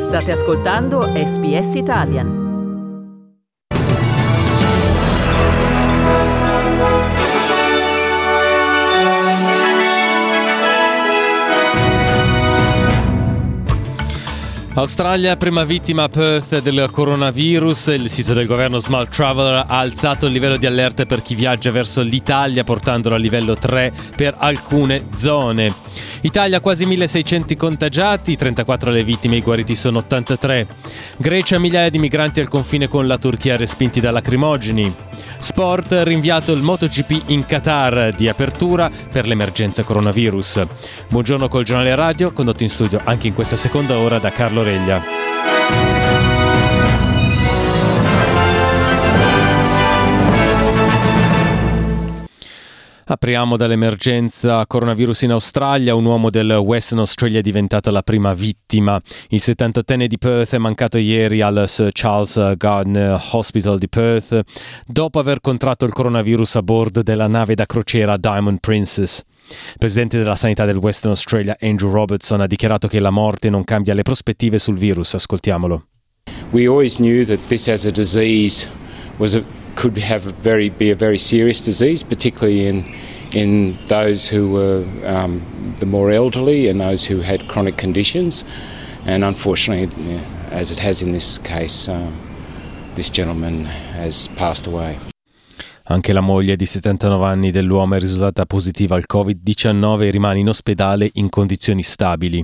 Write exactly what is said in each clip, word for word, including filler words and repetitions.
State ascoltando S B S Italian. Australia, prima vittima a Perth del coronavirus. Il sito del governo Smart Traveller ha alzato il livello di allerta per chi viaggia verso l'Italia, portandolo a livello tre per alcune zone. Italia, quasi milleseicento contagiati, trentaquattro le vittime, i guariti sono ottantatré. Grecia, migliaia di migranti al confine con la Turchia respinti da lacrimogeni. Sport, rinviato il MotoGP in Qatar di apertura per l'emergenza coronavirus. Buongiorno col giornale radio, condotto in studio anche in questa seconda ora da Carlo Reglia. Apriamo dall'emergenza coronavirus in Australia. Un uomo del Western Australia è diventata la prima vittima. Il settantottenne di Perth è mancato ieri al Sir Charles Gardner Hospital di Perth dopo aver contratto il coronavirus a bordo della nave da crociera Diamond Princess. Il presidente della sanità del Western Australia, Andrew Robertson, ha dichiarato che la morte non cambia le prospettive sul virus. Ascoltiamolo. We always knew that this as a disease was a could have a very be a very serious disease, particularly in in those who were um, the more elderly and those who had chronic conditions. And unfortunately, as it has in this case, uh, this gentleman has passed away. Anche la moglie di settantanove anni dell'uomo è risultata positiva al covid diciannove e rimane in ospedale in condizioni stabili.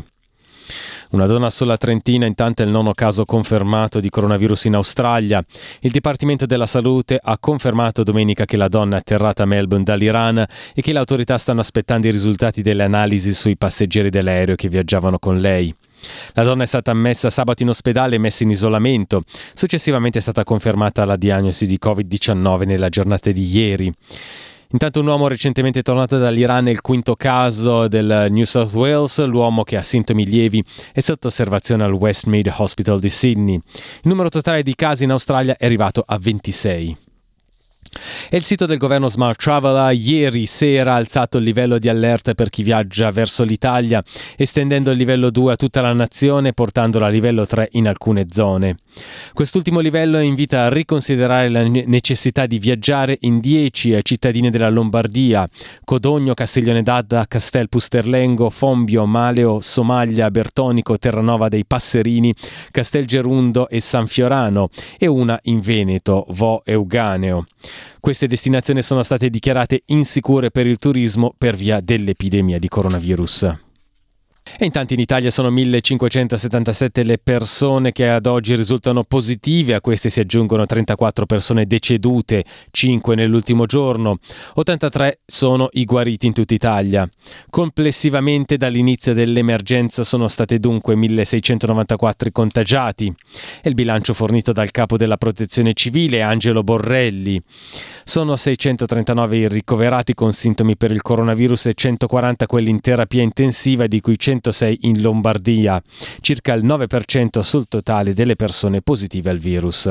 Una donna sola trentina, intanto è il nono caso confermato di coronavirus in Australia. Il Dipartimento della Salute ha confermato domenica che la donna è atterrata a Melbourne dall'Iran e che le autorità stanno aspettando i risultati delle analisi sui passeggeri dell'aereo che viaggiavano con lei. La donna è stata ammessa sabato in ospedale e messa in isolamento. Successivamente è stata confermata la diagnosi di covid diciannove nella giornata di ieri. Intanto un uomo recentemente tornato dall'Iran è il quinto caso del New South Wales. L'uomo, che ha sintomi lievi, è sotto osservazione al Westmead Hospital di Sydney. Il numero totale di casi in Australia è arrivato a ventisei. E il sito del governo Smart Traveller ieri sera ha alzato il livello di allerta per chi viaggia verso l'Italia, estendendo il livello due a tutta la nazione, portandolo a livello tre in alcune zone. Quest'ultimo livello invita a riconsiderare la necessità di viaggiare in dieci cittadine della Lombardia: Codogno, Castiglione d'Adda, Castel Pusterlengo, Fombio, Maleo, Somaglia, Bertonico, Terranova dei Passerini, Castelgerundo e San Fiorano, e una in Veneto, Vo Euganeo. Queste destinazioni sono state dichiarate insicure per il turismo per via dell'epidemia di coronavirus. E intanto in Italia sono millecinquecentosettantasette le persone che ad oggi risultano positive. A queste si aggiungono trentaquattro persone decedute, cinque nell'ultimo giorno. ottantatré sono i guariti in tutta Italia. Complessivamente dall'inizio dell'emergenza sono state dunque milleseicentonovantaquattro contagiati. È il bilancio fornito dal capo della Protezione Civile, Angelo Borrelli. Sono seicentotrentanove i ricoverati con sintomi per il coronavirus e centoquaranta quelli in terapia intensiva, di cui centosei in Lombardia, circa il nove per cento sul totale delle persone positive al virus.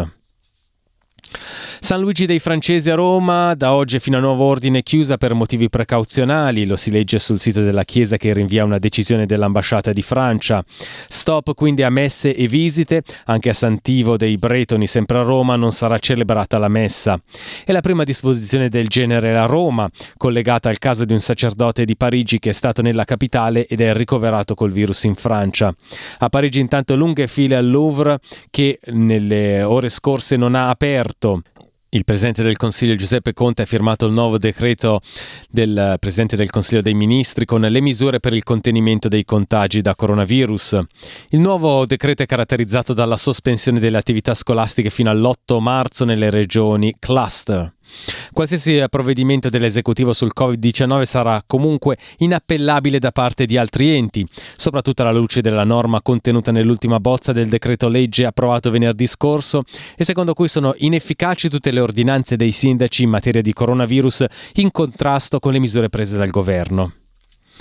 San Luigi dei Francesi a Roma, da oggi fino a nuovo ordine chiusa per motivi precauzionali. Lo si legge sul sito della chiesa, che rinvia una decisione dell'ambasciata di Francia. Stop quindi a messe e visite. Anche a Sant'Ivo dei Bretoni, sempre a Roma, non sarà celebrata la messa. È la prima disposizione del genere a Roma, collegata al caso di un sacerdote di Parigi che è stato nella capitale ed è ricoverato col virus in Francia. A Parigi intanto lunghe file al Louvre, che nelle ore scorse non ha aperto. Il Presidente del Consiglio Giuseppe Conte ha firmato il nuovo decreto del Presidente del Consiglio dei Ministri con le misure per il contenimento dei contagi da coronavirus. Il nuovo decreto è caratterizzato dalla sospensione delle attività scolastiche fino all'otto marzo nelle regioni cluster. Qualsiasi provvedimento dell'esecutivo sul covid diciannove sarà comunque inappellabile da parte di altri enti, soprattutto alla luce della norma contenuta nell'ultima bozza del decreto legge approvato venerdì scorso e secondo cui sono inefficaci tutte le ordinanze dei sindaci in materia di coronavirus in contrasto con le misure prese dal governo.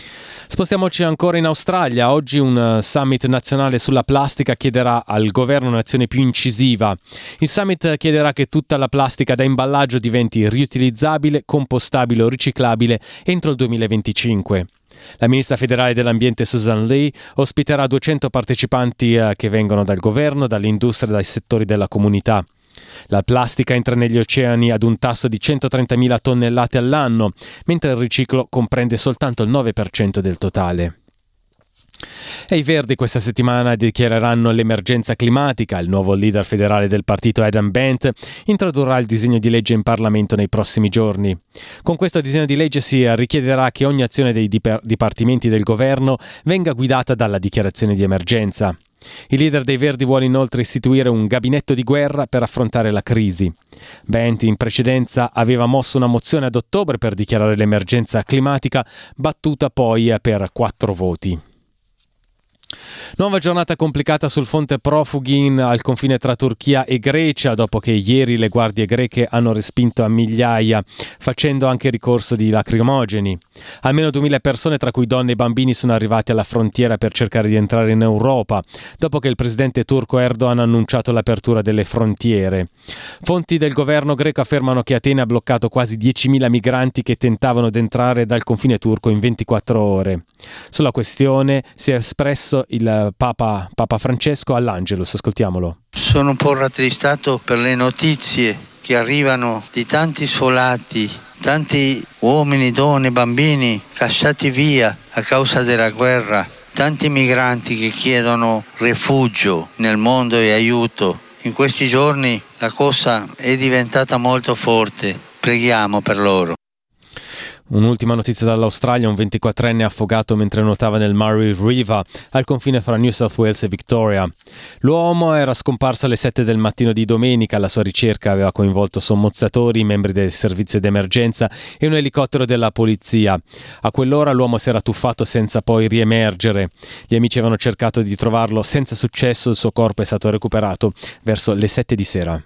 Spostiamoci ancora in Australia. Oggi un summit nazionale sulla plastica chiederà al governo un'azione più incisiva. Il summit chiederà che tutta la plastica da imballaggio diventi riutilizzabile, compostabile o riciclabile entro il duemilaventicinque. La ministra federale dell'ambiente Susan Lee ospiterà duecento partecipanti eh, che vengono dal governo, dall'industria e dai settori della comunità. La plastica entra negli oceani ad un tasso di centotrentamila tonnellate all'anno, mentre il riciclo comprende soltanto il nove per cento del totale. E i Verdi questa settimana dichiareranno l'emergenza climatica. Il nuovo leader federale del partito Adam Bent introdurrà il disegno di legge in Parlamento nei prossimi giorni. Con questo disegno di legge si richiederà che ogni azione dei dip- dipartimenti del governo venga guidata dalla dichiarazione di emergenza. Il leader dei Verdi vuole inoltre istituire un gabinetto di guerra per affrontare la crisi. Bent in precedenza aveva mosso una mozione ad ottobre per dichiarare l'emergenza climatica, battuta poi per quattro voti. Nuova giornata complicata sul fronte profughi al confine tra Turchia e Grecia, dopo che ieri le guardie greche hanno respinto a migliaia, facendo anche ricorso di lacrimogeni. Almeno duemila persone, tra cui donne e bambini, sono arrivati alla frontiera per cercare di entrare in Europa, dopo che il presidente turco Erdogan ha annunciato l'apertura delle frontiere. Fonti del governo greco affermano che Atene ha bloccato quasi diecimila migranti che tentavano di entrare dal confine turco in ventiquattro ore. Sulla questione si è espresso il Papa, Papa Francesco all'Angelus. Ascoltiamolo. Sono un po' rattristato per le notizie che arrivano di tanti sfolati, tanti uomini, donne, bambini cacciati via a causa della guerra, tanti migranti che chiedono rifugio nel mondo e aiuto. In questi giorni la cosa è diventata molto forte. Preghiamo per loro. Un'ultima notizia dall'Australia: un ventiquattrenne affogato mentre nuotava nel Murray River al confine fra New South Wales e Victoria. L'uomo era scomparso alle sette del mattino di domenica. La sua ricerca aveva coinvolto sommozzatori, membri del servizio d'emergenza e un elicottero della polizia. A quell'ora l'uomo si era tuffato senza poi riemergere. Gli amici avevano cercato di trovarlo senza successo. Il suo corpo è stato recuperato verso le sette di sera.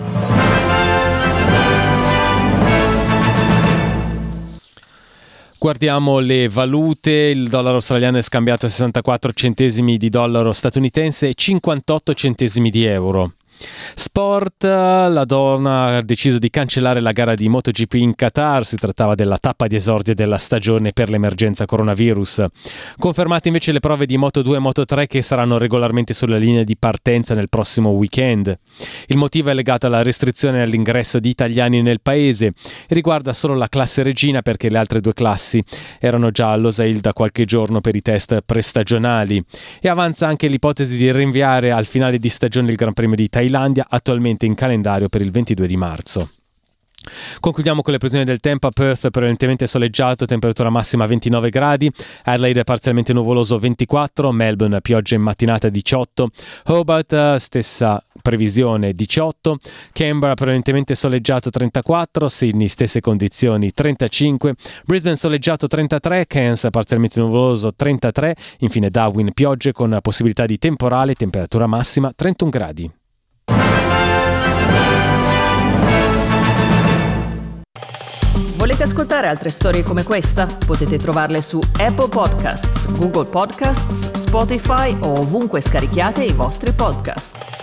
Guardiamo le valute. Il dollaro australiano è scambiato a sessantaquattro centesimi di dollaro statunitense e cinquantotto centesimi di euro. Sport: la donna ha deciso di cancellare la gara di MotoGP in Qatar. Si trattava della tappa di esordio della stagione per l'emergenza coronavirus. Confermate invece le prove di Moto due e Moto tre, che saranno regolarmente sulla linea di partenza nel prossimo weekend. Il motivo è legato alla restrizione all'ingresso di italiani nel paese e riguarda solo la classe regina, perché le altre due classi erano già a Losail da qualche giorno per i test prestagionali. E avanza anche l'ipotesi di rinviare al finale di stagione il Gran Premio di Thailandia, attualmente in calendario per il ventidue di marzo. Concludiamo con le previsioni del tempo. A Perth prevalentemente soleggiato, temperatura massima ventinove gradi, Adelaide parzialmente nuvoloso ventiquattro, Melbourne pioggia in mattinata diciotto, Hobart stessa previsione diciotto, Canberra prevalentemente soleggiato trentaquattro, Sydney stesse condizioni trentacinque, Brisbane soleggiato trentatré, Cairns parzialmente nuvoloso trentatré, infine Darwin piogge con possibilità di temporale, temperatura massima trentuno gradi. Volete ascoltare altre storie come questa? Potete trovarle su Apple Podcasts, Google Podcasts, Spotify o ovunque scarichiate i vostri podcast.